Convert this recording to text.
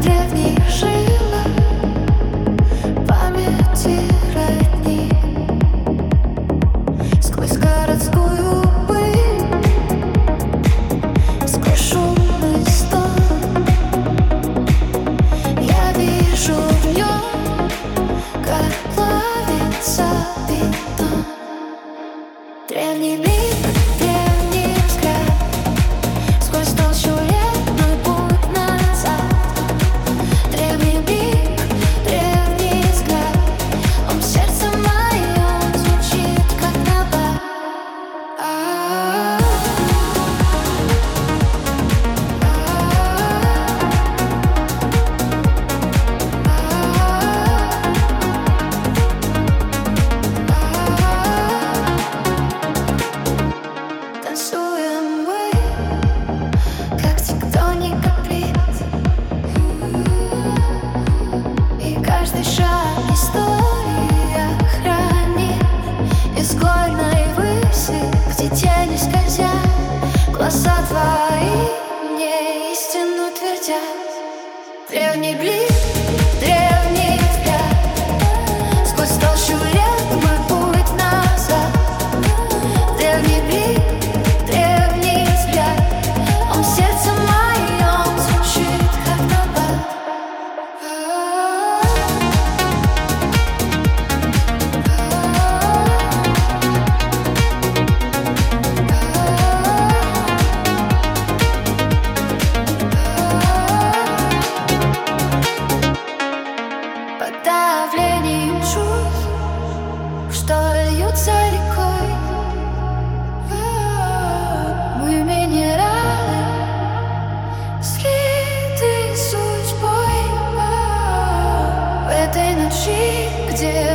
древних жилах памяти родник. Сквозь городскую пыль, сквозь шумный стон, я вижу в нем, как плавится бетон. Древний мир, древний взгляд, сквозь толщу лет мой путь назад. Древний мир, древний взгляд, он в сердце моем звучит, как набат. Танцуем мы, как тектоника плит, и каждый шаг история хранит. Из горной выси, где тени скользят, глаза твои мне истину твердят. Древний блик, древний взгляд, сквозь толщу лет мой путь назад. Древний блик, древний взгляд, он в сердце моем звучит, как набат. Под давлением чувств, что льются рекой, мы минералы, слиты судьбой. В этой ночи, где